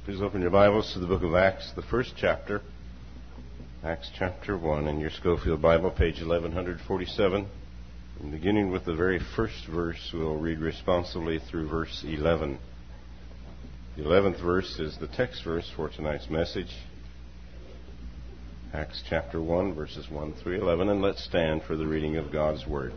Please open your Bibles to the book of Acts, the first chapter. Acts chapter 1 in your Schofield Bible, page 1147. And beginning with the very first verse, we'll read responsively through verse 11. The 11th verse is the text verse for tonight's message. Acts chapter 1, verses 1 through 11. And let's stand for the reading of God's Word.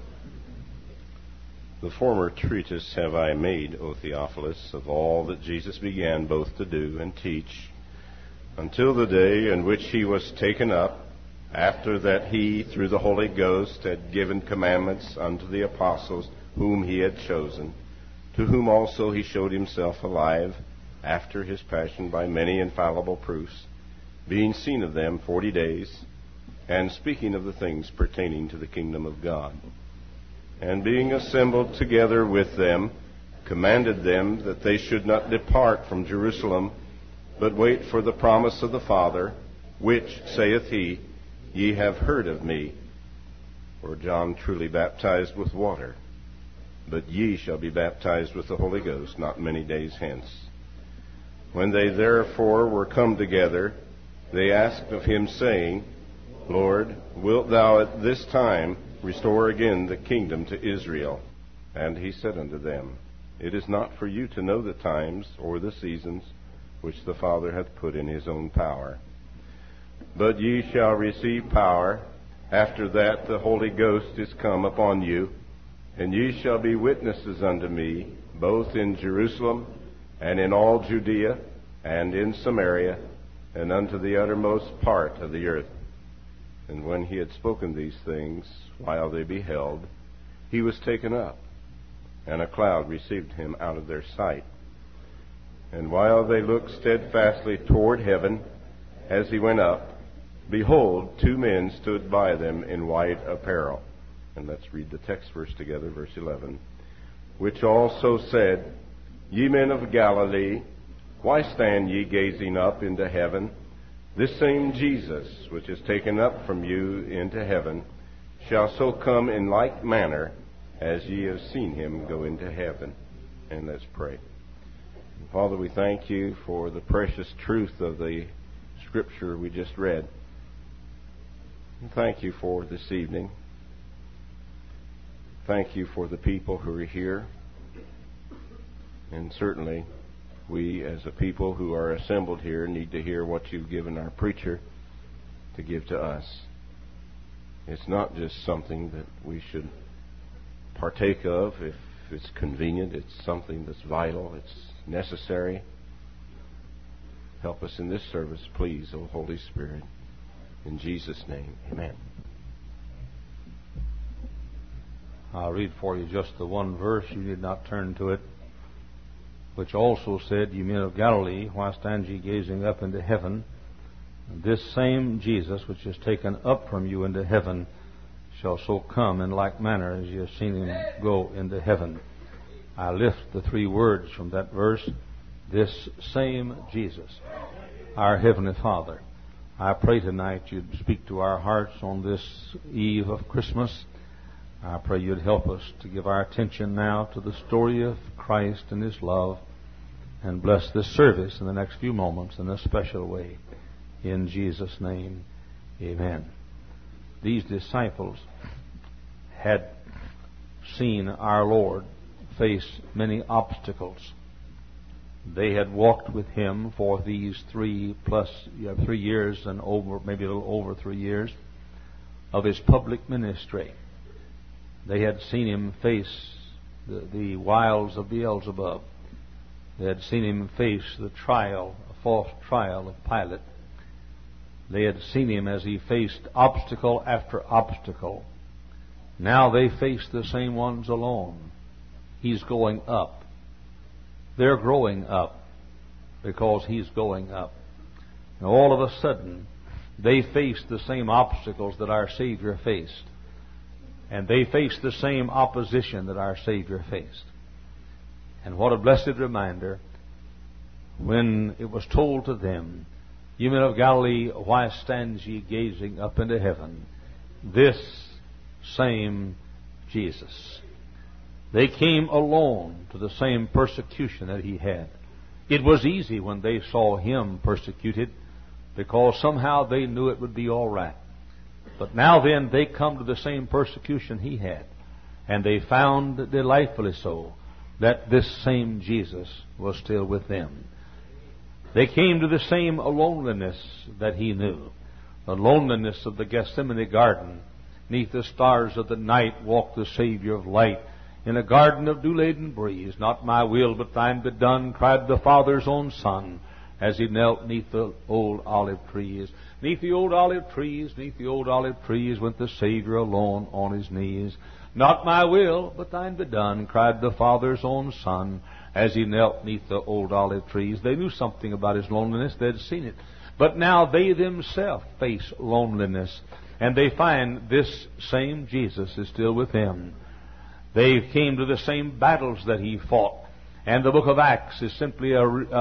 The former treatise have I made, O Theophilus, of all that Jesus began both to do and teach, until the day in which he was taken up, after that he, through the Holy Ghost, had given commandments unto the apostles whom he had chosen, to whom also he showed himself alive, after his passion by many infallible proofs, being seen of them 40 days, and speaking of the things pertaining to the kingdom of God. And being assembled together with them, commanded them that they should not depart from Jerusalem, but wait for the promise of the Father, which, saith he, ye have heard of me. For John truly baptized with water, but ye shall be baptized with the Holy Ghost not many days hence. When they therefore were come together, they asked of him, saying, Lord, wilt thou at this time restore again the kingdom to Israel? And he said unto them, It is not for you to know the times or the seasons which the Father hath put in his own power. But ye shall receive power, after that the Holy Ghost is come upon you, and ye shall be witnesses unto me, both in Jerusalem and in all Judea and in Samaria, and unto the uttermost part of the earth. And when he had spoken these things, while they beheld, he was taken up, and a cloud received him out of their sight. And while they looked steadfastly toward heaven, as he went up, behold, 2 men stood by them in white apparel. And let's read the text verse together, verse 11. Which also said, Ye men of Galilee, why stand ye gazing up into heaven? This same Jesus, which is taken up from you into heaven, shall so come in like manner as ye have seen him go into heaven. And let's pray. Father, we thank you for the precious truth of the scripture we just read. And thank you for this evening. Thank you for the people who are here. And certainly, we as a people who are assembled here need to hear what you've given our preacher to give to us. It's not just something that we should partake of if it's convenient. It's something that's vital. It's necessary. Help us in this service, please, O Holy Spirit. In Jesus' name, amen. I'll read for you just the one verse. You did not turn to it. Which also said, Ye men of Galilee, why stand ye gazing up into heaven? And this same Jesus, which is taken up from you into heaven, shall so come in like manner as ye have seen him go into heaven. I lift the 3 words from that verse, this same Jesus, our Heavenly Father. I pray tonight you'd speak to our hearts on this eve of Christmas. I pray you'd help us to give our attention now to the story of Christ and his love, and bless this service in the next few moments in a special way. In Jesus' name, amen. These disciples had seen our Lord face many obstacles. They had walked with him for these 3 years and over, maybe a little over 3 years of his public ministry. They had seen him face the wiles of Beelzebub. They had seen him face the trial, a false trial of Pilate. They had seen him as he faced obstacle after obstacle. Now they face the same ones alone. He's going up. They're growing up because he's going up. And all of a sudden, they face the same obstacles that our Savior faced. And they faced the same opposition that our Savior faced. And what a blessed reminder when it was told to them, Ye men of Galilee, why stand ye gazing up into heaven? This same Jesus. They came alone to the same persecution that he had. It was easy when they saw him persecuted, because somehow they knew it would be all right. But now then, they come to the same persecution he had. And they found, delightfully so, that this same Jesus was still with them. They came to the same loneliness that he knew. The loneliness of the Gethsemane garden. 'Neath the stars of the night walked the Savior of light. In a garden of dew-laden breeze. Not my will, but thine be done, cried the Father's own Son, as he knelt 'neath the old olive trees. 'Neath the old olive trees, 'neath the old olive trees, went the Savior alone on his knees. Not my will, but thine be done, cried the Father's own Son, as he knelt 'neath the old olive trees. They knew something about his loneliness. They'd seen it. But now they themselves face loneliness, and they find this same Jesus is still with them. They came to the same battles that he fought. And the book of Acts is simply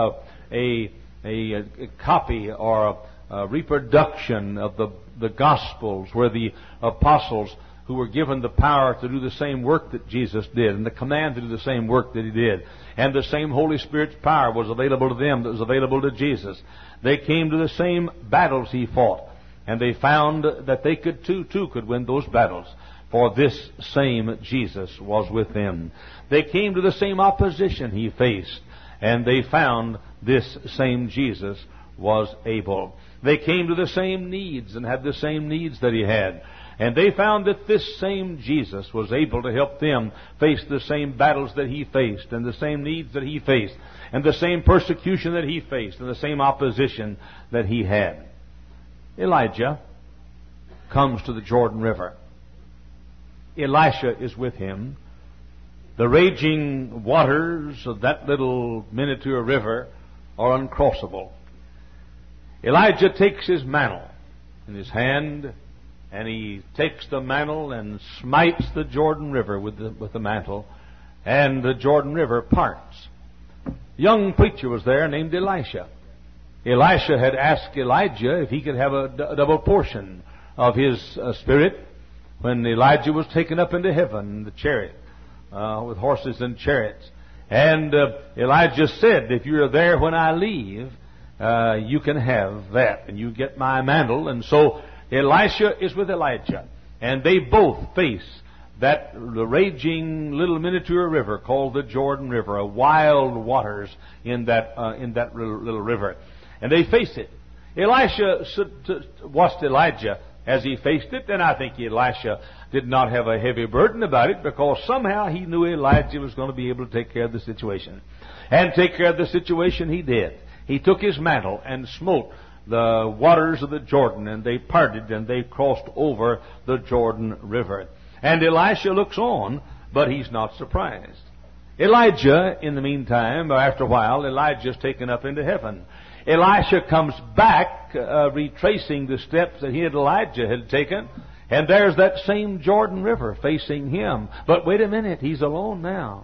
a copy or a reproduction of the Gospels, where the apostles who were given the power to do the same work that Jesus did, and the command to do the same work that he did, and the same Holy Spirit's power was available to them that was available to Jesus. They came to the same battles he fought, and they found that they could could win those battles, for this same Jesus was with them. They came to the same opposition he faced, and they found this same Jesus was able. They came to the same needs and had the same needs that he had. And they found that this same Jesus was able to help them face the same battles that he faced, and the same needs that he faced, and the same persecution that he faced, and the same opposition that he had. Elijah comes to the Jordan River. Elisha is with him. The raging waters of that little miniature river are uncrossable. Elijah takes his mantle in his hand, and he takes the mantle and smites the Jordan River with the mantle, and the Jordan River parts. A young preacher was there named Elisha. Elisha had asked Elijah if he could have a double portion of his spirit when Elijah was taken up into heaven in the chariot, with horses and chariots. And Elijah said, if you're there when I leave, you can have that, and you get my mantle. And so Elisha is with Elijah, and they both face the raging little miniature river called the Jordan River, wild waters in that little river, and they face it. Elisha watched Elijah as he faced it, and I think Elisha did not have a heavy burden about it, because somehow he knew Elijah was going to be able to take care of the situation, and take care of the situation he did. He took his mantle and smote the waters of the Jordan, and they parted, and they crossed over the Jordan River. And Elisha looks on, but he's not surprised. Elijah, in the meantime, after a while, Elijah's taken up into heaven. Elisha comes back, retracing the steps that Elijah had taken, and there's that same Jordan River facing him. But wait a minute, he's alone now.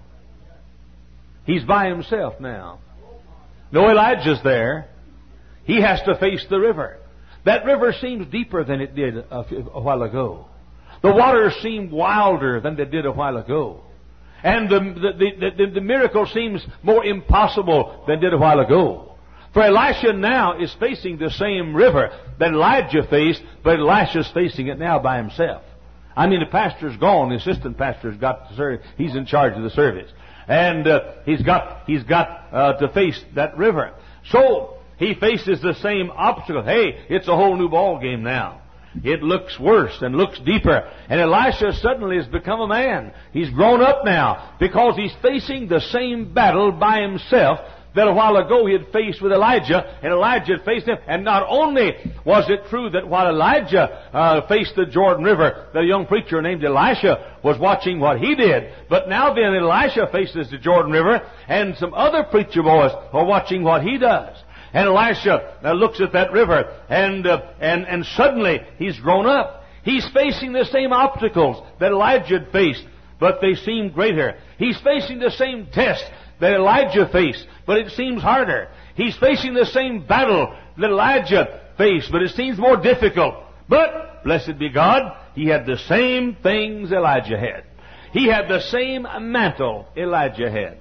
He's by himself now. No Elijah's there. He has to face the river. That river seems deeper than it did a while ago. The waters seem wilder than they did a while ago. And the miracle seems more impossible than it did a while ago. For Elisha now is facing the same river that Elijah faced, but Elisha's facing it now by himself. I mean, the pastor's gone. The assistant pastor's got to serve. He's in charge of the service. And he's got to face that river. So he faces the same obstacle. Hey, it's a whole new ball game now. It looks worse and looks deeper. And Elisha suddenly has become a man. He's grown up now because he's facing the same battle by himself that a while ago he had faced with Elijah, and Elijah had faced him. And not only was it true that while Elijah faced the Jordan River, that a young preacher named Elisha was watching what he did, but now then Elisha faces the Jordan River, and some other preacher boys are watching what he does. And Elisha looks at that river, and suddenly he's grown up. He's facing the same obstacles that Elijah had faced, but they seem greater. He's facing the same test that Elijah faced, but it seems harder. He's facing the same battle that Elijah faced, but it seems more difficult. But, blessed be God, he had the same things Elijah had. He had the same mantle Elijah had.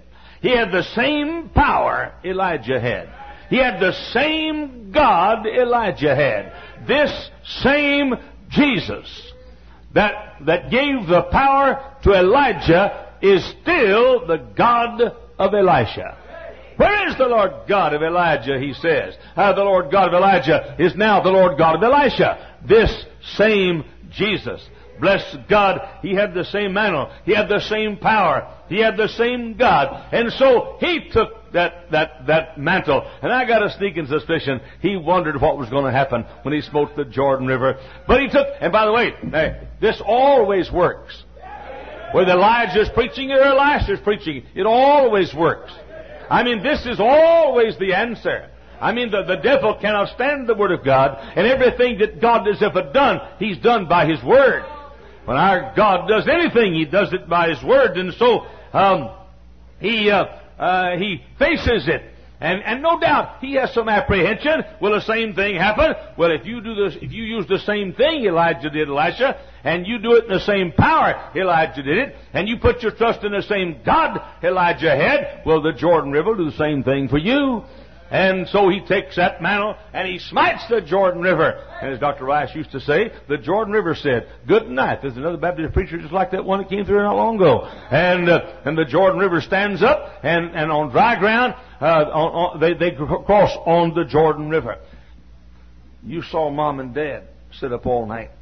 He had the same power Elijah had. He had the same God Elijah had. This same Jesus that gave the power to Elijah is still the God of Elisha. Where is the Lord God of Elijah, he says. The Lord God of Elijah is now the Lord God of Elisha. This same Jesus. Bless God, He had the same mantle. He had the same power. He had the same God. And so He took that mantle. And I got a sneaking suspicion He wondered what was going to happen when He smote the Jordan River. But He took, and by the way, this always works. Whether Elijah's preaching or Elisha's preaching, it always works. I mean, this is always the answer. I mean, the devil cannot stand the Word of God, and everything that God has ever done, He's done by His Word. When our God does anything, He does it by His Word, and so He faces it. And no doubt He has some apprehension. Will the same thing happen? Well, if you use the same thing Elijah did, Elisha, and you do it in the same power Elijah did it, and you put your trust in the same God Elijah had, well, the Jordan River will do the same thing for you. And so he takes that mantle and he smites the Jordan River. And as Dr. Rice used to say, the Jordan River said, "Good night." There's another Baptist preacher just like that one that came through not long ago. And the Jordan River stands up, and on dry ground, they cross on the Jordan River. You saw Mom and Dad sit up all night.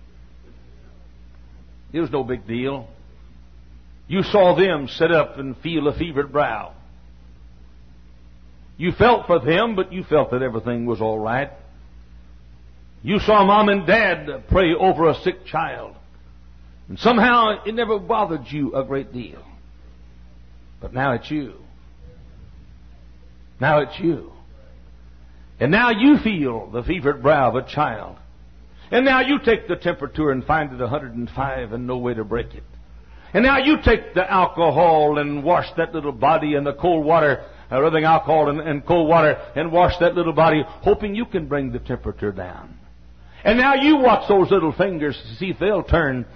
It was no big deal. You saw them sit up and feel a fevered brow. You felt for them, but you felt that everything was all right. You saw Mom and Dad pray over a sick child. And somehow it never bothered you a great deal. But now it's you. Now it's you. And now you feel the fevered brow of a child. And now you take the temperature and find it 105 and no way to break it. And now you take the alcohol and wash that little body in the cold water, rubbing alcohol and cold water, and wash that little body, hoping you can bring the temperature down. And now you watch those little fingers to see if they'll turn,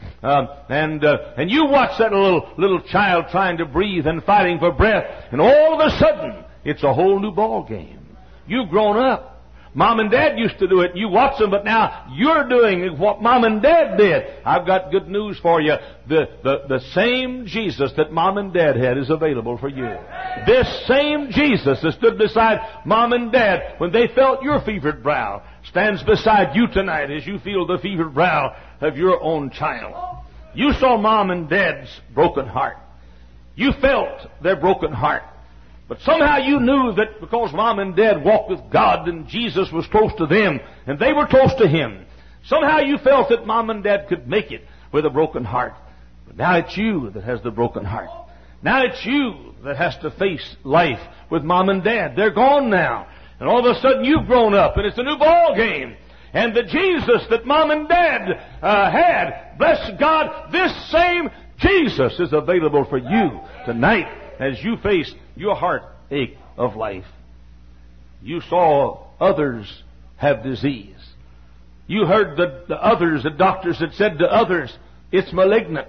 and you watch that little child trying to breathe and fighting for breath, and all of a sudden it's a whole new ball game. You've grown up. Mom and Dad used to do it. You watch them, but now you're doing what Mom and Dad did. I've got good news for you. The same Jesus that Mom and Dad had is available for you. This same Jesus that stood beside Mom and Dad when they felt your fevered brow stands beside you tonight as you feel the fevered brow of your own child. You saw Mom and Dad's broken heart. You felt their broken heart. But somehow you knew that because Mom and Dad walked with God and Jesus was close to them and they were close to Him, somehow you felt that Mom and Dad could make it with a broken heart. But now it's you that has the broken heart. Now it's you that has to face life with Mom and Dad. They're gone now. And all of a sudden you've grown up and it's a new ball game. And the Jesus that Mom and Dad had, bless God, this same Jesus is available for you tonight as you face your heartache of life. You saw others have disease. You heard the doctors that said to others, it's malignant.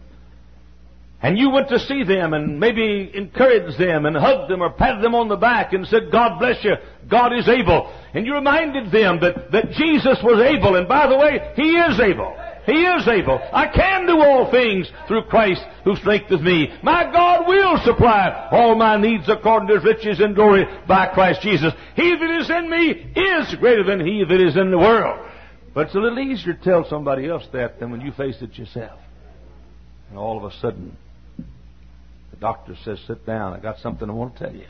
And you went to see them and maybe encouraged them and hugged them or patted them on the back and said, God bless you, God is able. And you reminded them that Jesus was able, and by the way, He is able. He is able. I can do all things through Christ who strengtheneth me. My God will supply all my needs according to His riches and glory by Christ Jesus. He that is in me is greater than he that is in the world. But it's a little easier to tell somebody else that than when you face it yourself. And all of a sudden, the doctor says, sit down. I got something I want to tell you.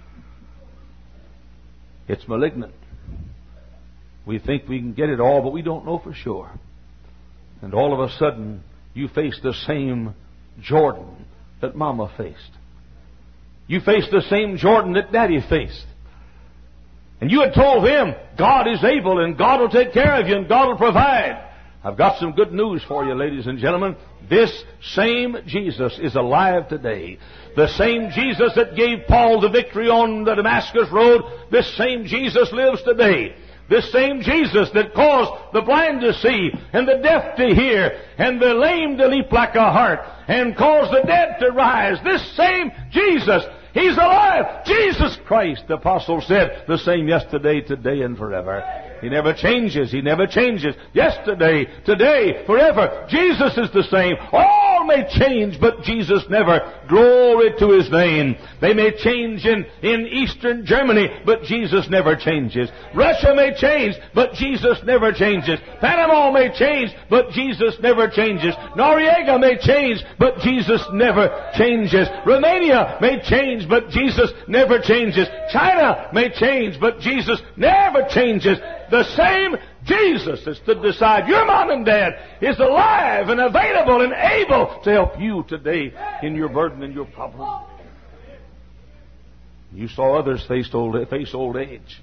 It's malignant. We think we can get it all, but we don't know for sure. And all of a sudden, you face the same Jordan that Mama faced. You face the same Jordan that Daddy faced. And you had told them, God is able and God will take care of you and God will provide. I've got some good news for you, ladies and gentlemen. This same Jesus is alive today. The same Jesus that gave Paul the victory on the Damascus road, this same Jesus lives today. This same Jesus that caused the blind to see and the deaf to hear and the lame to leap like a hart and caused the dead to rise. This same Jesus, He's alive. Jesus Christ, the apostle said, the same yesterday, today, and forever. He never changes. He never changes. Yesterday, today, forever. Jesus is the same. All may change, but Jesus never. Glory to His name. They may change in Eastern Germany, but Jesus never changes. Russia may change, but Jesus never changes. Panama may change, but Jesus never changes. Noriega may change, but Jesus never changes. Romania may change, but Jesus never changes. China may change, but Jesus never changes. The same Jesus that stood beside your mom and dad is alive and available and able to help you today in your burden and your problem. You saw others face old age.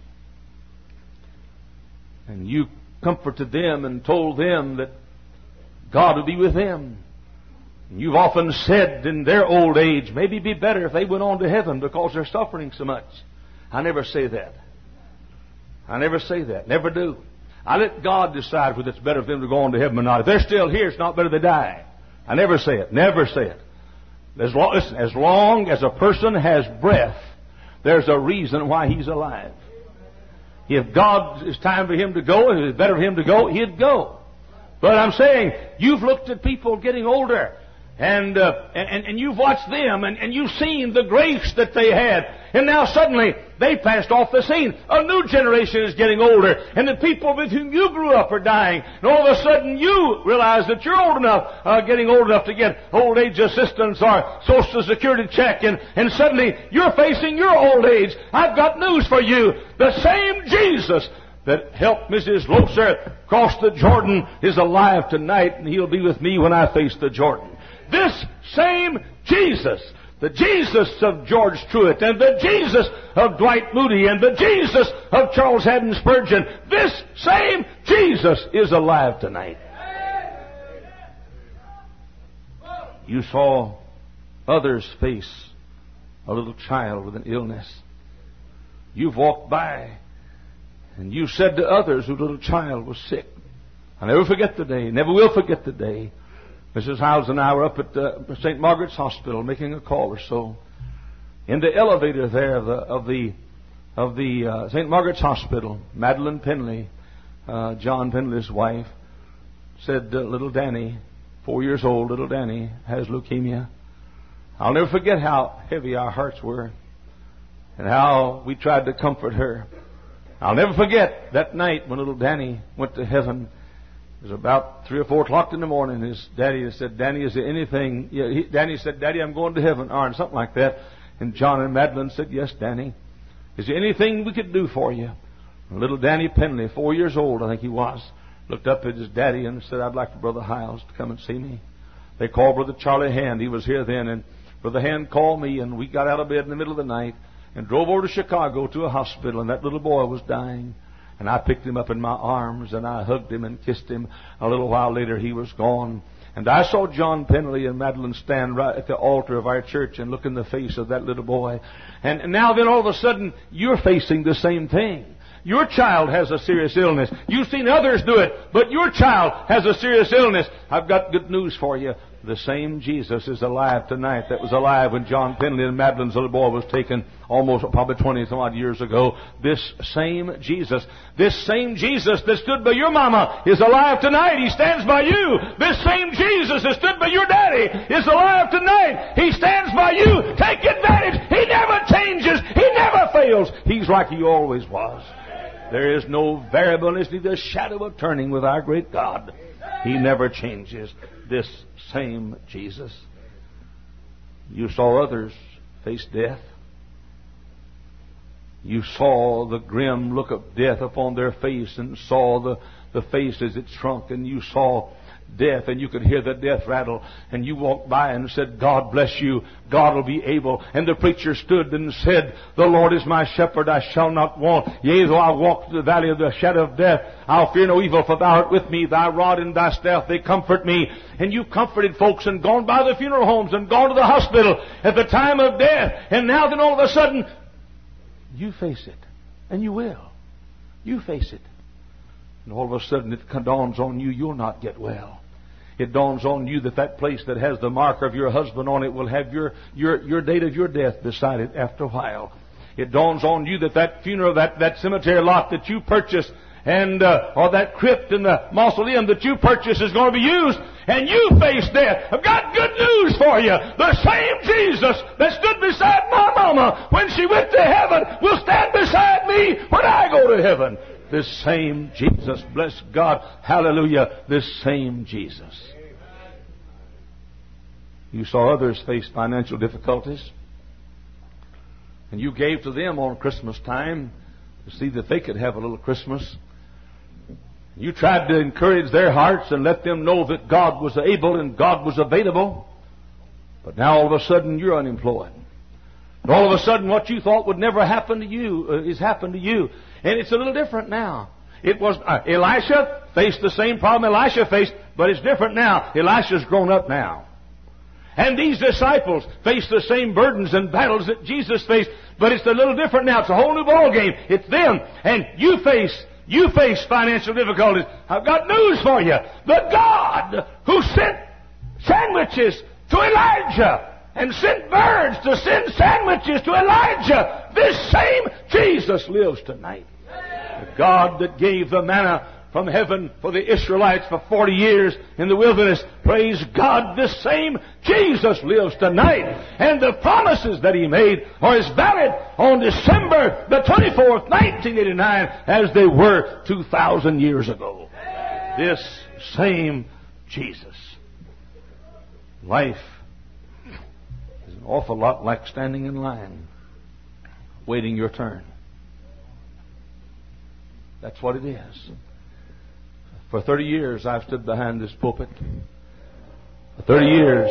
And you comforted them and told them that God would be with them. And you've often said in their old age, maybe it'd be better if they went on to heaven because they're suffering so much. I never say that. I never say that. Never do. I let God decide whether it's better for them to go on to heaven or not. If they're still here, it's not better they die. I never say it. Never say it. As long as a person has breath, there's a reason why he's alive. If God, it's time for him to go, and it's better for him to go, he'd go. But I'm saying, you've looked at people getting older, and you've watched them, and you've seen the grace that they had, and now suddenly they passed off the scene. A new generation is getting older, and the people with whom you grew up are dying, and all of a sudden you realize that you're old enough, getting old enough to get old age assistance or Social Security check, and suddenly you're facing your old age. I've got news for you. The same Jesus that helped Mrs. Loser cross the Jordan is alive tonight, and He'll be with me when I face the Jordan. This same Jesus, the Jesus of George Truett, and the Jesus of Dwight Moody, and the Jesus of Charles Haddon Spurgeon, this same Jesus is alive tonight. You saw others face a little child with an illness. You've walked by and you said to others whose little child was sick. I'll never forget the day, never will forget the day. Mrs. Howes and I were up at St. Margaret's Hospital making a call or so. In the elevator there of the St. Margaret's Hospital, Madeline Penley, John Penley's wife, said, little Danny, 4 years old, little Danny has leukemia. I'll never forget how heavy our hearts were and how we tried to comfort her. I'll never forget that night when little Danny went to heaven. It was about 3 or 4 o'clock in the morning. His daddy said, Danny, is there anything? Danny said, Daddy, I'm going to heaven, or something like that. And John and Madeline said, yes, Danny. Is there anything we could do for you? And little Danny Penley, 4 years old, I think he was, looked up at his daddy and said, I'd like for Brother Hiles to come and see me. They called Brother Charlie Hand. He was here then. And Brother Hand called me, and we got out of bed in the middle of the night and drove over to Chicago to a hospital, and that little boy was dying. And I picked him up in my arms, and I hugged him and kissed him. A little while later, he was gone. And I saw John Penley and Madeline stand right at the altar of our church and look in the face of that little boy. And now then all of a sudden, you're facing the same thing. Your child has a serious illness. You've seen others do it, but your child has a serious illness. I've got good news for you. The same Jesus is alive tonight that was alive when John Penley and Madeline's little boy was taken almost probably 20-some-odd years ago. This same Jesus that stood by your mama is alive tonight. He stands by you. This same Jesus that stood by your daddy is alive tonight. He stands by you. Take advantage. He never changes. He never fails. He's like He always was. There is no variableness, neither shadow of turning with our great God. He never changes. This same Jesus. You saw others face death. You saw the grim look of death upon their face and saw the face as it shrunk, and you saw death, and you could hear the death rattle, and you walked by and said, God bless you, God will be able. And the preacher stood and said, the Lord is my shepherd, I shall not want. Yea, though I walk through the valley of the shadow of death, I'll fear no evil, for thou art with me, thy rod and thy staff, they comfort me. And you comforted folks and gone by the funeral homes and gone to the hospital at the time of death, and now then all of a sudden, you face it. And you will. You face it. And all of a sudden it dawns on you, you'll not get well. It dawns on you that that place that has the mark of your husband on it will have your date of your death beside it after a while. It dawns on you that that funeral, that cemetery lot that you purchased, and or that crypt and the mausoleum that you purchased is going to be used, and you face death. I've got good news for you. The same Jesus that stood beside my mama when she went to heaven will stand beside me when I go to heaven. This same Jesus, bless God, hallelujah, this same Jesus. You saw others face financial difficulties, and you gave to them on Christmas time to see that they could have a little Christmas. You tried to encourage their hearts and let them know that God was able and God was available. But now all of a sudden you're unemployed. And all of a sudden what you thought would never happen to you is happened to you. And it's a little different now. It was Elisha faced the same problem Elisha faced, but it's different now. Elisha's grown up now. And these disciples face the same burdens and battles that Jesus faced, but it's a little different now. It's a whole new ball game. It's them. And you face financial difficulties. I've got news for you. The God who sent sandwiches to Elijah and sent birds to send sandwiches to Elijah, this same Jesus lives tonight. The God that gave the manna from heaven for the Israelites for 40 years in the wilderness, praise God, this same Jesus lives tonight. And the promises that He made are as valid on December the 24th, 1989, as they were 2,000 years ago. This same Jesus. Life is an awful lot like standing in line, waiting your turn. That's what it is. For 30 years, I've stood behind this pulpit. For 30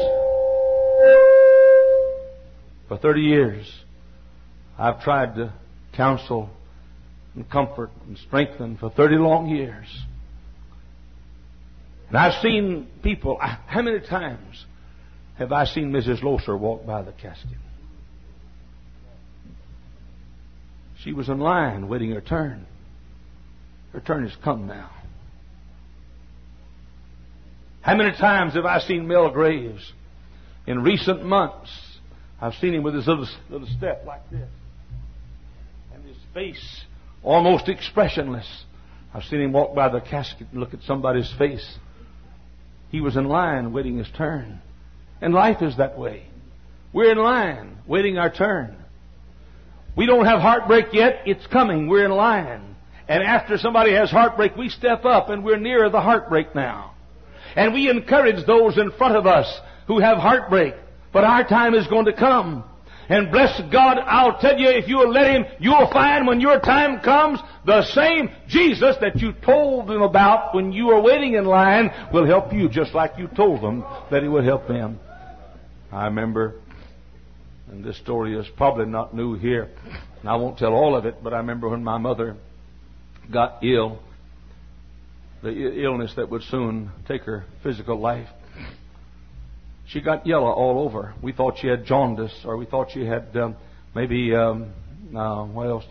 years, I've tried to counsel and comfort and strengthen for 30 long years. And I've seen people. How many times have I seen Mrs. Loser walk by the casket? She was in line waiting her turn. Her turn has come now. How many times have I seen Mel Graves in recent months? I've seen him with his little step like this, and his face almost expressionless. I've seen him walk by the casket and look at somebody's face. He was in line waiting his turn. And life is that way. We're in line waiting our turn. We don't have heartbreak yet. It's coming. We're in line. And after somebody has heartbreak, we step up and we're nearer the heartbreak now. And we encourage those in front of us who have heartbreak. But our time is going to come. And bless God, I'll tell you, if you'll let Him, you'll find when your time comes, the same Jesus that you told them about when you were waiting in line will help you just like you told them that He would help them. I remember, and this story is probably not new here, and I won't tell all of it, but I remember when my mother got ill, the illness that would soon take her physical life. She got yellow all over. We thought she had jaundice, or we thought she had maybe what else?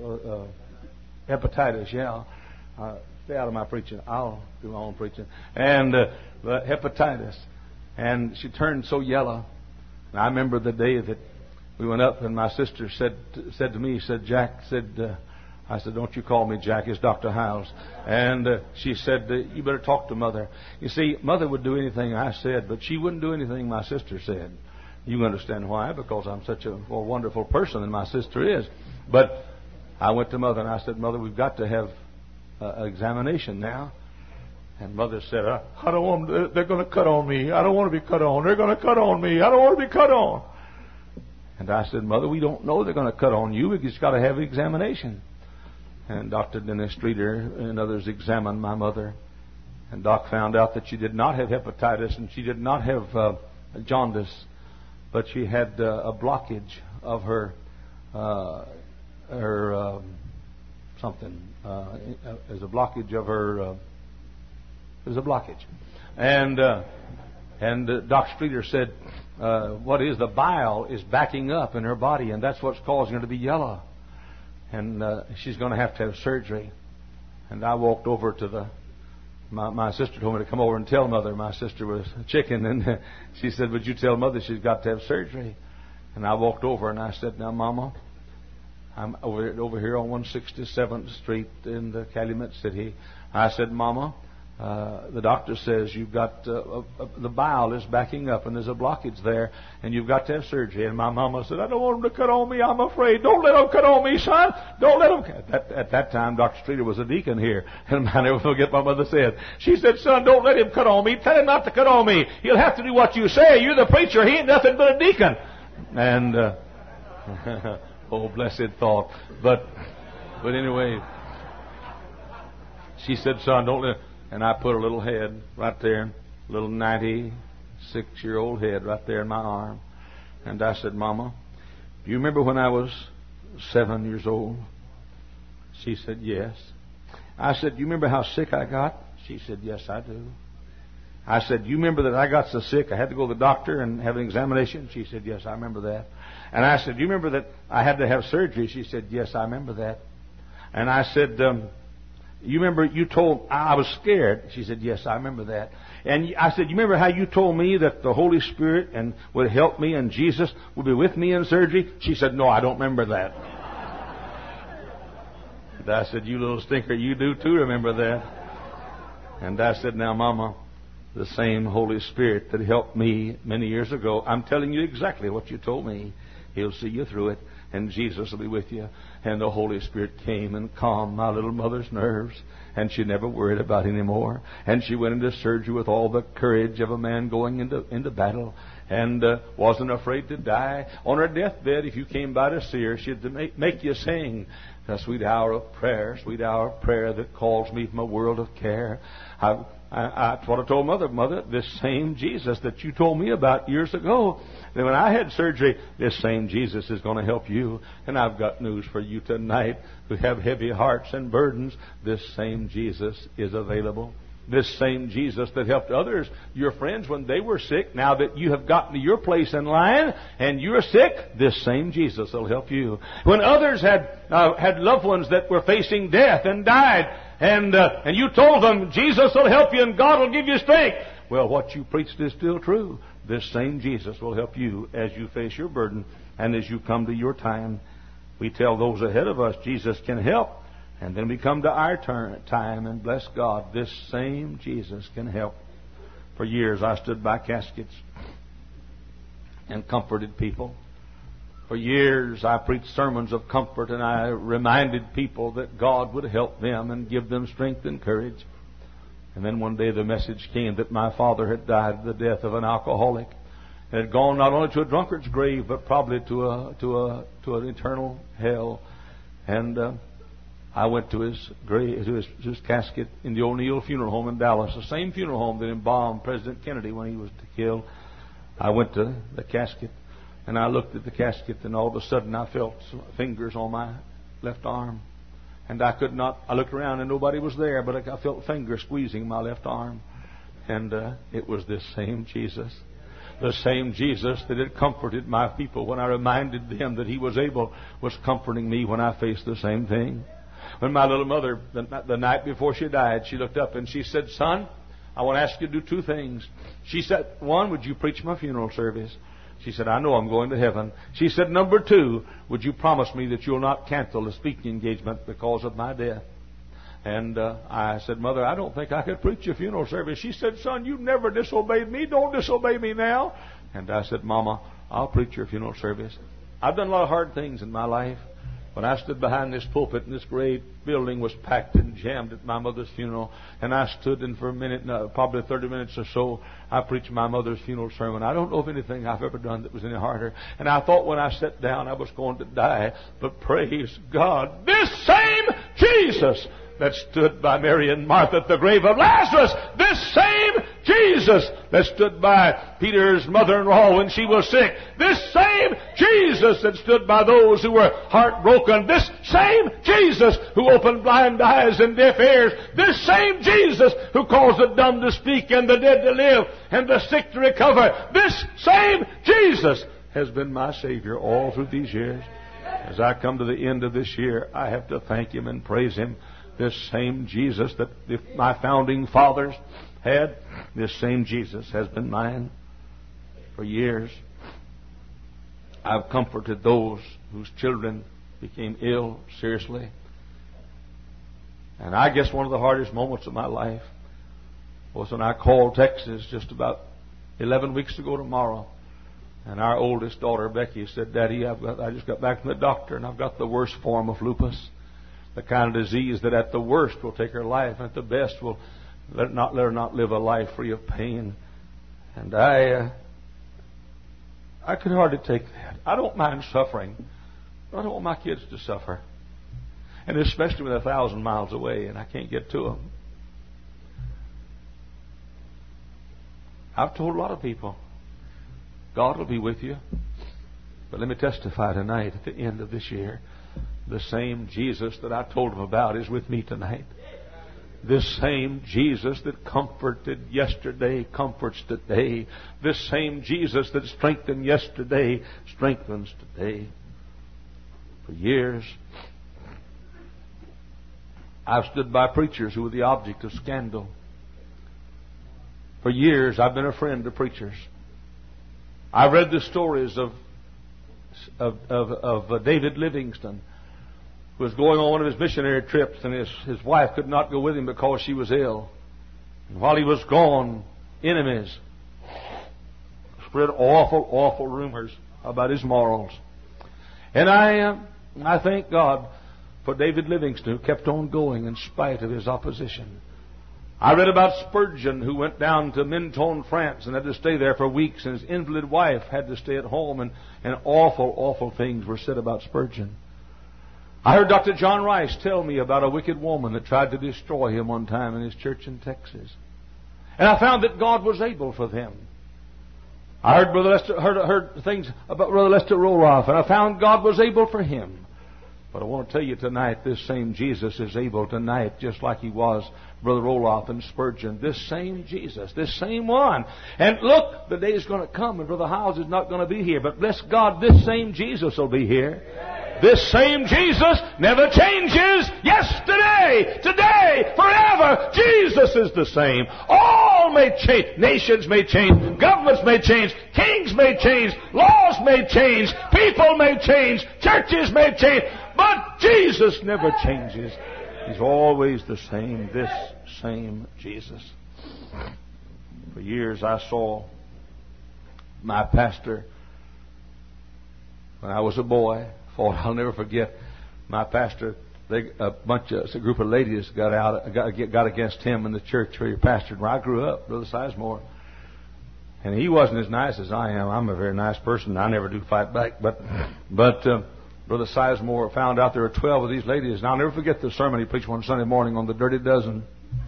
Hepatitis. Yeah. Stay out of my preaching. I'll do my own preaching. And hepatitis. And she turned so yellow. And I remember the day that we went up, and my sister said to me, Jack, I said, don't you call me Jack, it's Dr. Hiles. And she said, you better talk to Mother. You see, Mother would do anything I said, but she wouldn't do anything my sister said. You understand why? Because I'm such a wonderful person, and my sister is. But I went to Mother, and I said, Mother, we've got to have an examination now. And Mother said, I don't want, they're going to cut on me. I don't want to be cut on. They're going to cut on me. I don't want to be cut on. And I said, Mother, we don't know they're going to cut on you. We just got to have an examination. And Dr. Dennis Streeter and others examined my mother. And Doc found out that she did not have hepatitis and she did not have jaundice, but she had a blockage of her something. As a blockage of her. There's a blockage. And Doc Streeter said, what is the bile is backing up in her body, and that's what's causing her to be yellow. And she's going to have surgery. And I walked over to My sister told me to come over and tell Mother. My sister was a chicken, and she said, "Would you tell Mother she's got to have surgery?" And I walked over and I said, "Now, Mama, I'm over here on 167th Street in the Calumet City." I said, "Mama, the doctor says you've got the bile is backing up and there's a blockage there and you've got to have surgery." And my mama said, "I don't want them to cut on me. I'm afraid. Don't let them cut on me, son. Don't let them." At that time, Dr. Streeter was a deacon here. And I never forget what Mother said. She said, "Son, don't let him cut on me. Tell him not to cut on me. He'll have to do what you say. You're the preacher. He ain't nothing but a deacon." And, oh, blessed thought. But anyway, she said, "Son, don't let..." And I put a little head right there, a little 96-year-old head right there in my arm. And I said, "Mama, do you remember when I was 7 years old?" She said, "Yes." I said, "Do you remember how sick I got?" She said, "Yes, I do." I said, "Do you remember that I got so sick I had to go to the doctor and have an examination?" She said, "Yes, I remember that." And I said, "Do you remember that I had to have surgery?" She said, "Yes, I remember that." And I said, "You remember you told..." I was scared. She said, "Yes, I remember that." And I said, "You remember how you told me that the Holy Spirit and would help me and Jesus would be with me in surgery?" She said, "No, I don't remember that." And I said, "You little stinker, you do too remember that." And I said, "Now, Mama, the same Holy Spirit that helped me many years ago, I'm telling you exactly what you told me. He'll see you through it, and Jesus will be with you." And the Holy Spirit came and calmed my little mother's nerves, and she never worried about it anymore. And she went into surgery with all the courage of a man going into battle, and wasn't afraid to die. On her deathbed, if you came by to see her, she'd make you sing, "The sweet hour of prayer, sweet hour of prayer that calls me from a world of care." That's what I told Mother. "Mother, this same Jesus that you told me about years ago, then when I had surgery, this same Jesus is going to help you." And I've got news for you tonight who have heavy hearts and burdens. This same Jesus is available. This same Jesus that helped others, your friends, when they were sick, now that you have gotten to your place in line and you're sick, this same Jesus will help you. When others had loved ones that were facing death and died, and you told them, "Jesus will help you and God will give you strength." Well, what you preached is still true. This same Jesus will help you as you face your burden and as you come to your time. We tell those ahead of us Jesus can help. And then we come to our time, and bless God, this same Jesus can help. For years I stood by caskets and comforted people. For years I preached sermons of comfort, and I reminded people that God would help them and give them strength and courage. And then one day the message came that my father had died the death of an alcoholic, and had gone not only to a drunkard's grave, but probably to an eternal hell. And I went to his grave, to his casket in the O'Neill Funeral Home in Dallas, the same funeral home that embalmed President Kennedy when he was killed. I went to the casket, and I looked at the casket, and all of a sudden I felt fingers on my left arm. And I looked around and nobody was there, but I felt fingers squeezing my left arm. And it was this same Jesus. The same Jesus that had comforted my people when I reminded them that He was able, was comforting me when I faced the same thing. When my little mother, the night before she died, she looked up and she said, "Son, I want to ask you to do two things." She said, "One, would you preach my funeral service?" She said, "I know I'm going to heaven." She said, "Number two, would you promise me that you'll not cancel the speaking engagement because of my death?" And I said, "Mother, I don't think I could preach your funeral service." She said, "Son, you never disobeyed me. Don't disobey me now." And I said, "Mama, I'll preach your funeral service." I've done a lot of hard things in my life. When I stood behind this pulpit and this great building was packed and jammed at my mother's funeral, and I stood and for a minute, probably 30 minutes or so, I preached my mother's funeral sermon. I don't know of anything I've ever done that was any harder. And I thought when I sat down I was going to die. But praise God, this same Jesus that stood by Mary and Martha at the grave of Lazarus, this same Jesus that stood by Peter's mother-in-law when she was sick, this same Jesus that stood by those who were heartbroken, this same Jesus who opened blind eyes and deaf ears, this same Jesus who caused the dumb to speak and the dead to live and the sick to recover, this same Jesus has been my Savior all through these years. As I come to the end of this year, I have to thank Him and praise Him This same Jesus that my founding fathers had, this same Jesus has been mine for years. I've comforted those whose children became ill seriously. And I guess one of the hardest moments of my life was when I called Texas just about 11 weeks ago tomorrow. And our oldest daughter, Becky, said, Daddy, I just got back from the doctor and I've got the worst form of lupus. The kind of disease that at the worst will take her life and at the best will let her not live a life free of pain. And I could hardly take that. I don't mind suffering, but I don't want my kids to suffer. And especially when they're 1,000 miles away and I can't get to them. I've told a lot of people, God will be with you. But let me testify tonight at the end of this year, the same Jesus that I told them about is with me tonight. This same Jesus that comforted yesterday comforts today. This same Jesus that strengthened yesterday strengthens today. For years, I've stood by preachers who were the object of scandal. For years, I've been a friend to preachers. I've read the stories of David Livingston, who was going on one of his missionary trips, and his wife could not go with him because she was ill. And while he was gone, enemies spread awful, awful rumors about his morals. And I thank God for David Livingston, who kept on going in spite of his opposition. I read about Spurgeon, who went down to Menton, France, and had to stay there for weeks, and his invalid wife had to stay at home, and awful, awful things were said about Spurgeon. I heard Dr. John Rice tell me about a wicked woman that tried to destroy him one time in his church in Texas. And I found that God was able for them. I heard heard things about Brother Lester Roloff, and I found God was able for him. But I want to tell you tonight, this same Jesus is able tonight, just like He was Brother Roloff and Spurgeon. This same Jesus, this same one. And look, the day is going to come, and Brother Howes is not going to be here. But bless God, this same Jesus will be here. This same Jesus never changes. Yesterday, today, forever. Jesus is the same. All may change. Nations may change. Governments may change. Kings may change. Laws may change. People may change. Churches may change. But Jesus never changes. He's always the same. This same Jesus. For years I saw my pastor when I was a boy. I'll never forget my pastor. A group of ladies got against him in the church where he pastored where I grew up, Brother Sizemore. And he wasn't as nice as I am. I'm a very nice person. I never do fight back. But Brother Sizemore found out there were 12 of these ladies. And I'll never forget the sermon he preached one Sunday morning on the Dirty Dozen.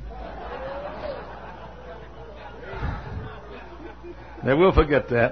Never will forget that.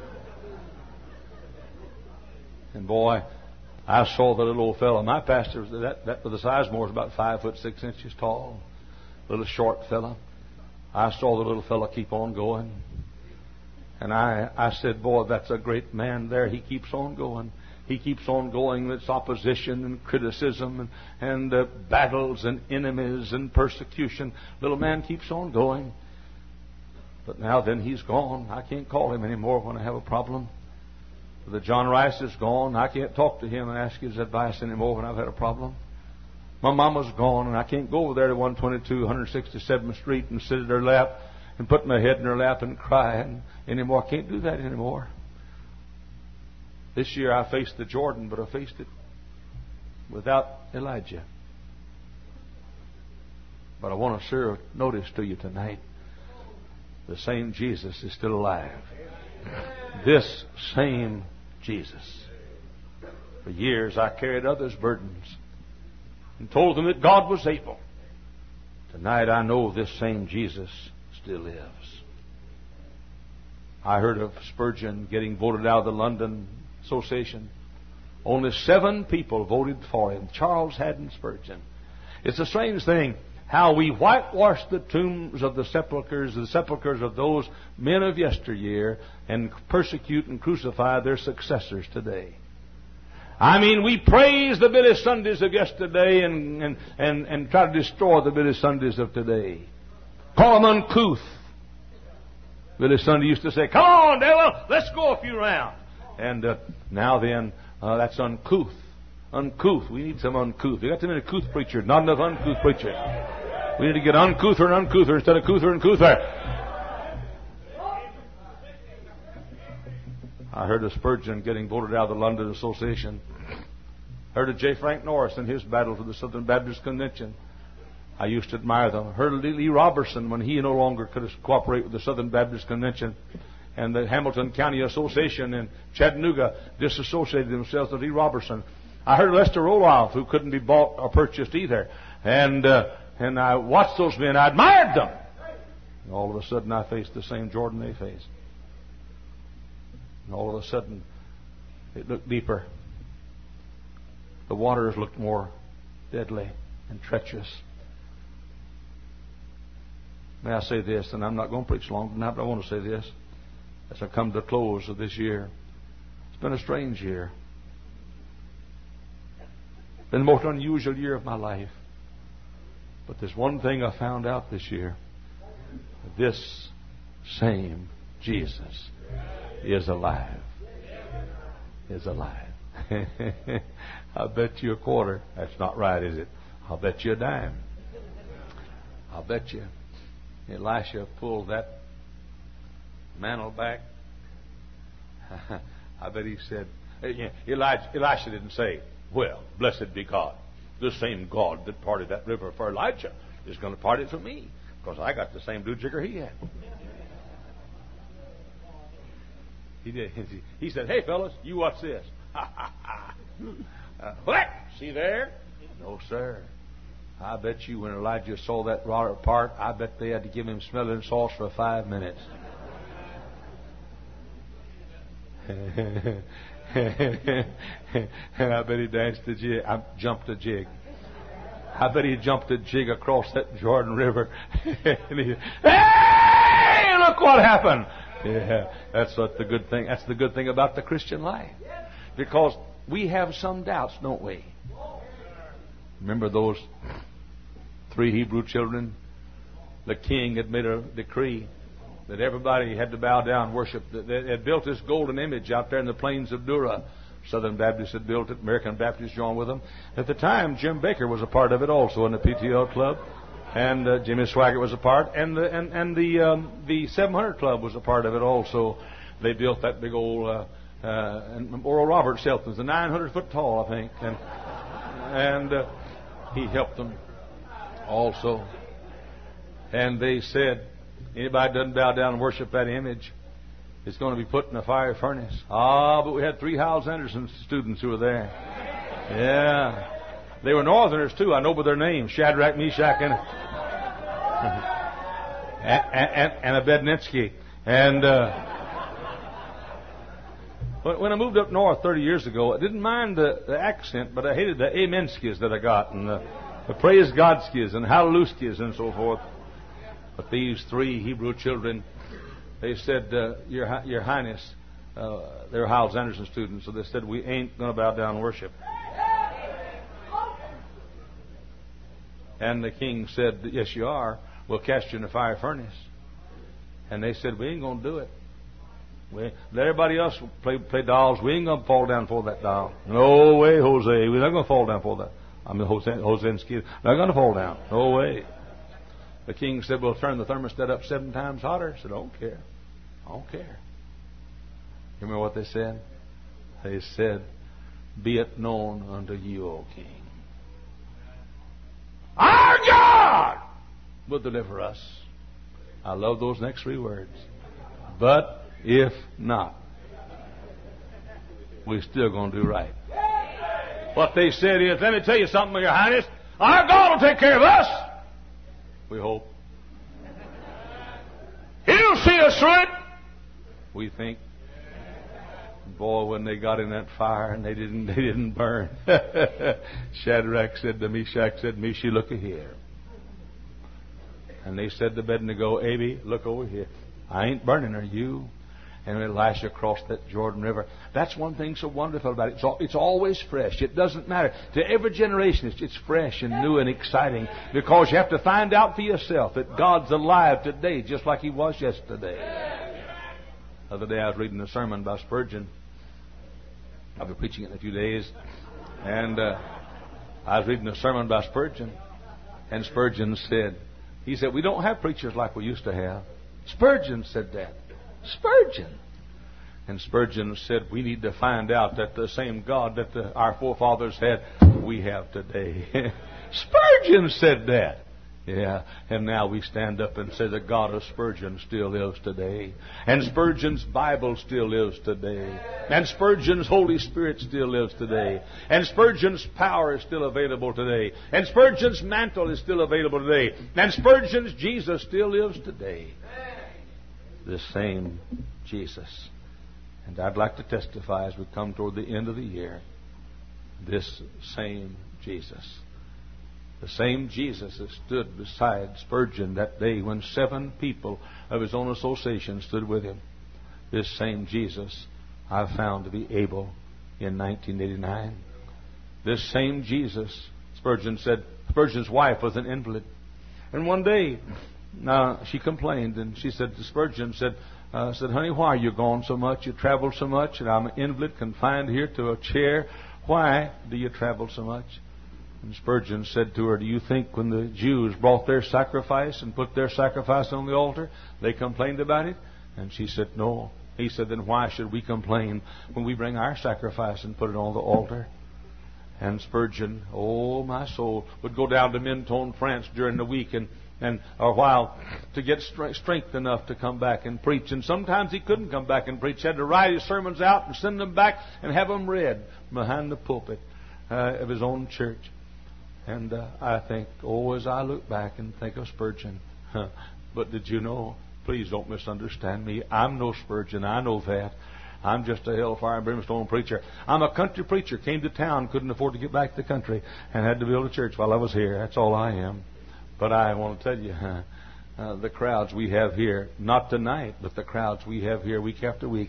And boy, I saw the little old fellow. My pastor, that Brother Sizemore, was about 5'6" tall, little short fellow. I saw the little fellow keep on going, and I said, "Boy, that's a great man there. He keeps on going. He keeps on going. It's opposition and criticism and battles and enemies and persecution. Little man keeps on going. But now then, he's gone. I can't call him anymore when I have a problem. Brother John Rice is gone. I can't talk to him and ask his advice anymore when I've had a problem. My mama's gone, and I can't go over there to 122 167th Street and sit at her lap and put my head in her lap and cry anymore. I can't do that anymore. This year I faced the Jordan, but I faced it without Elijah. But I want to serve notice to you tonight. The same Jesus is still alive. This same Jesus. For years I carried others' burdens and told them that God was able. Tonight I know this same Jesus still lives. I heard of Spurgeon getting voted out of the London Association. Only 7 people voted for him. Charles Haddon Spurgeon. It's a strange thing how we whitewash the tombs of the sepulchres of those men of yesteryear, and persecute and crucify their successors today. I mean, we praise the Billy Sundays of yesterday and try to destroy the Billy Sundays of today. Call them uncouth. Billy Sunday used to say, "Come on, devil, let's go a few rounds." And now then, that's uncouth. Uncouth. We need some uncouth. We got too many couth preachers, not enough uncouth preachers. We need to get uncouther and uncouther instead of couther and couther. I heard of Spurgeon getting voted out of the London Association. Heard of J. Frank Norris and his battle for the Southern Baptist Convention. I used to admire them. Heard of Lee Robertson when he no longer could cooperate with the Southern Baptist Convention. And the Hamilton County Association in Chattanooga disassociated themselves with Lee Robertson. I heard of Lester Roloff, who couldn't be bought or purchased either. And I watched those men. I admired them. And all of a sudden, I faced the same Jordan they faced. And all of a sudden, it looked deeper. The waters looked more deadly and treacherous. May I say this, and I'm not going to preach long tonight, but I want to say this as I come to the close of this year. It's been a strange year. It's been the most unusual year of my life. But there's one thing I found out this year. This same Jesus is alive. Is alive. I'll bet you a quarter. That's not right, is it? I'll bet you a dime. I'll bet you Elisha pulled that mantle back. I bet he said, Elisha didn't say, "Well, blessed be God. The same God that parted that river for Elijah is going to part it for me, because I got the same blue jigger he had." He did. He said, "Hey, fellas, you watch this." What? See there? No, sir. I bet you when Elijah saw that rod apart, I bet they had to give him smelling salts for 5 minutes. And I bet he danced the jig. Jumped the jig. I bet he jumped the jig across that Jordan River. And he, "Hey, look what happened!" Yeah, that's what the good thing. That's the good thing about the Christian life, because we have some doubts, don't we? Remember those 3 Hebrew children? The king had made a decree that everybody had to bow down and worship. They had built this golden image out there in the plains of Dura. Southern Baptists had built it. American Baptists joined with them. At the time, Jim Baker was a part of it also in the PTL club. And Jimmy Swaggart was a part, and the 700 Club was a part of it also. They built that big old and Oral Roberts helped them. It was 900 foot tall, I think, and he helped them also. And they said, anybody doesn't bow down and worship that image is going to be put in a fire furnace. But we had 3 Howells Anderson students who were there. Yeah. They were Northerners, too. I know by their names. Shadrach, Meshach, and Abednego. And when I moved up north 30 years ago, I didn't mind the accent, but I hated the amenskis that I got, and the praise Godskis, and hallelujahskis, and so forth. But these 3 Hebrew children, they said, Your Highness, they were Howells Anderson students, so they said, we ain't going to bow down and worship. And the king said, yes, you are. We'll cast you in the fire furnace. And they said, we ain't going to do it. Let everybody else play dolls. We ain't going to fall down for that doll. No way, Jose. We're not going to fall down for that. I mean, Jose and Skid. Not going to fall down. No way. The king said, we'll turn the thermostat up 7 times hotter. I said, I don't care. I don't care. You remember what they said? They said, be it known unto you, O king, our God will deliver us. I love those next 3 words. But if not, we're still going to do right. What they said is, let me tell you something, Your Highness. Our God will take care of us. We hope. He'll see us through it. We think. Boy, when they got in that fire and they didn't burn. Shadrach said to Meshach, said, Meshach, look here. And they said to Abednego, Abby, look over here. I ain't burning, are you? and Elisha crossed that Jordan River. That's one thing so wonderful about it. It's always fresh. It doesn't matter. To every generation, it's fresh and new and exciting, because you have to find out for yourself that God's alive today just like He was yesterday. The other day I was reading a sermon by Spurgeon. I'll be preaching it in a few days. And I was reading a sermon by Spurgeon. And Spurgeon said, he said, we don't have preachers like we used to have. Spurgeon said that. Spurgeon. And Spurgeon said, we need to find out that the same God that our forefathers had, we have today. Spurgeon said that. Yeah, and now we stand up and say the God of Spurgeon still lives today. And Spurgeon's Bible still lives today. And Spurgeon's Holy Spirit still lives today. And Spurgeon's power is still available today. And Spurgeon's mantle is still available today. And Spurgeon's Jesus still lives today. The same Jesus. And I'd like to testify as we come toward the end of the year, this same Jesus. The same Jesus that stood beside Spurgeon that day when 7 people of his own association stood with him. This same Jesus I found to be able in 1989. This same Jesus, Spurgeon said, Spurgeon's wife was an invalid. And one day, she complained, and she said to Spurgeon, said, honey, why are you gone so much? You travel so much, and I'm an invalid confined here to a chair. Why do you travel so much? And Spurgeon said to her, do you think when the Jews brought their sacrifice and put their sacrifice on the altar, they complained about it? And she said, no. He said, then why should we complain when we bring our sacrifice and put it on the altar? And Spurgeon, oh my soul, would go down to Mentone, France during the week and a while to get strength enough to come back and preach. And sometimes he couldn't come back and preach. He had to write his sermons out and send them back and have them read behind the pulpit of his own church. And I think, as I look back and think of Spurgeon, but did you know, please don't misunderstand me, I'm no Spurgeon, I know that. I'm just a hellfire and brimstone preacher. I'm a country preacher, came to town, couldn't afford to get back to the country, and had to build a church while I was here. That's all I am. But I want to tell you, the crowds we have here, not tonight, but the crowds we have here week after week,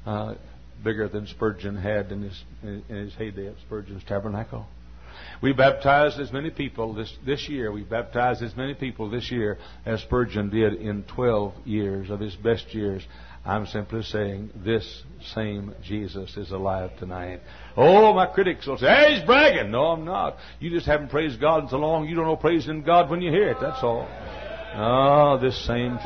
bigger than Spurgeon had in his heyday at Spurgeon's Tabernacle. We baptized as many people this year. We baptized as many people this year as Spurgeon did in 12 years of his best years. I'm simply saying this same Jesus is alive tonight. Oh, my critics will say, hey, he's bragging. No, I'm not. You just haven't praised God in so long, you don't know praising God when you hear it. That's all. Oh, this same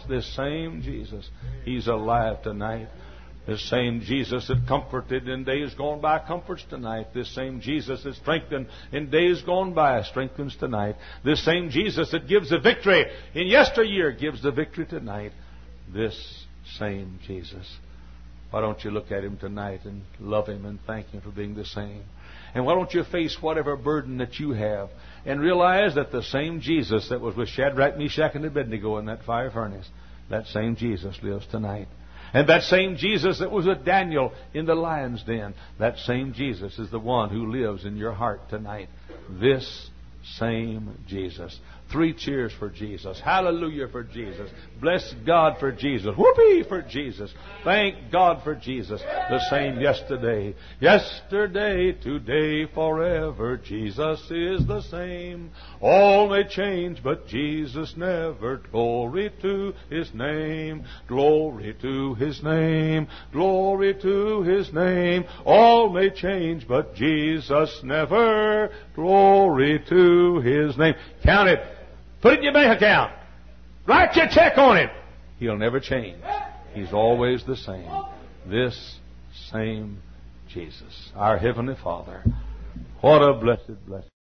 Jesus, He's alive tonight. This same Jesus that comforted in days gone by comforts tonight. This same Jesus that strengthened in days gone by strengthens tonight. This same Jesus that gives the victory in yesteryear gives the victory tonight. This same Jesus. Why don't you look at Him tonight and love Him and thank Him for being the same? And why don't you face whatever burden that you have and realize that the same Jesus that was with Shadrach, Meshach, and Abednego in that fire furnace, that same Jesus lives tonight. And that same Jesus that was with Daniel in the lion's den, that same Jesus is the one who lives in your heart tonight. This same Jesus. 3 cheers for Jesus. Hallelujah for Jesus. Bless God for Jesus. Whoopee for Jesus. Thank God for Jesus. The same yesterday. Yesterday, today, forever. Jesus is the same. All may change, but Jesus never. Glory to His name. Glory to His name. Glory to His name. All may change, but Jesus never. Glory to His name. Count it. Put it in your bank account. Write your check on it. He'll never change. He's always the same. This same Jesus, our Heavenly Father. What a blessed blessing.